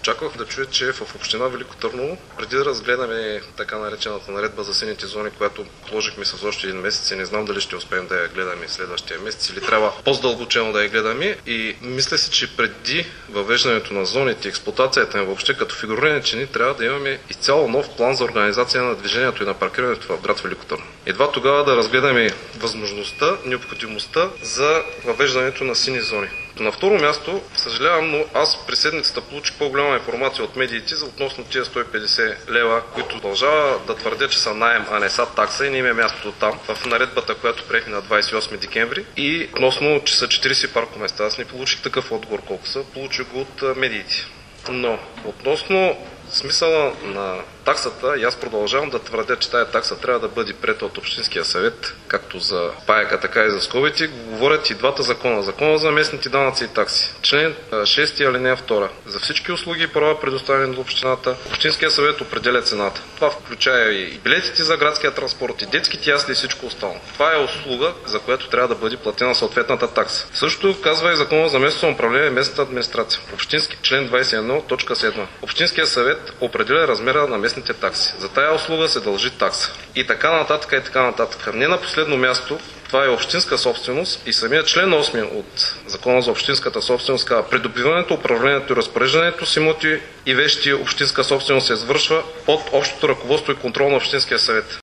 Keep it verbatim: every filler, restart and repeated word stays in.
Очаквах да чуя, че в община Велико Търново, преди да разгледаме така наречената наредба за сините зони, която положихме с още един месец и не знам дали ще успеем да я гледаме следващия месец или трябва по-задълбочено да я гледаме, и мисля си, че преди въвеждането на зоните, експлоатацията им въобще като фигурирани чини, трябва да имаме изцяло нов план за организация на движението и на паркирането в град Велико Търново. Едва тогава да разгледаме възможността, необходимостта за въвеждането на сини зони. На второ място, съжалявам, но аз през седмицата получих по-голяма информация от медиите за относно тези сто и петдесет лева, които продължава да твърдя, че са наем, а не са такса и не има мястото там, в наредбата, която приехме на двадесет и осми декември, и относно, че са четиридесет паркоместа. Аз не получих такъв отговор колко са, получих го от медиите. Но относно смисъла на таксата, и аз продължавам да твърдя, че тая такса трябва да бъде приета от Общинския съвет, както за паяка, така и за скобите, говорят и двата закона. Закона за местните данъци и такси. Член шести, алинея втора. За всички услуги и права, предоставени от общината, Общинския съвет определя цената. Това включая и билетите за градския транспорт, и детските ясли и всичко останало. Това е услуга, за която трябва да бъде платена съответната такса. Също казва и Закона за местното управление и местната администрация. Общински член двадесет и едно, точка седма. Общинския съвет определя размера на местните такси. За тая услуга се дължи такса. И така нататък, и така нататък. Не на последно място, това е общинска собственост и самият член осми от Закона за общинската собственост казва: придобиването, управлението и разпореждането с имоти и вещи общинска собственост се извършва от общото ръководство и контрол на Общинския съвет.